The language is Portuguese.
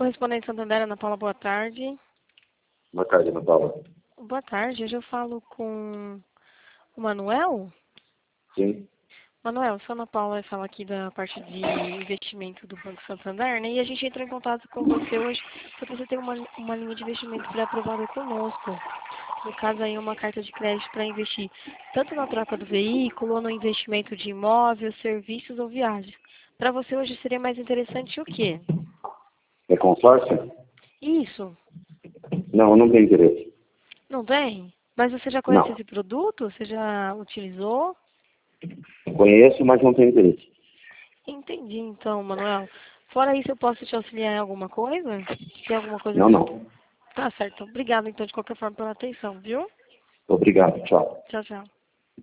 Correspondente Santander, Ana Paula, boa tarde. Boa tarde, Ana Paula. Boa tarde, hoje eu falo com o Manuel. Sim. Manuel, sou a Ana Paula, eu falo aqui da parte de investimento do Banco Santander, né? E a gente entrou em contato com você hoje porque você tem uma linha de investimento pré-aprovada conosco. No caso aí, uma carta de crédito para investir tanto na troca do veículo, ou no investimento de imóvel, serviços ou viagens. Para você hoje seria mais interessante o quê? É consórcio? Isso. Não, eu não tenho interesse. Não tem? Mas você já conhece Não. esse produto? Você já utilizou? Conheço, mas não tenho interesse. Entendi, então, Manuel. Fora isso, eu posso te auxiliar em alguma coisa? Tem alguma coisa Não, que... não. Tá certo. Obrigada, então, de qualquer forma, pela atenção, viu? Obrigado, tchau. Tchau, tchau.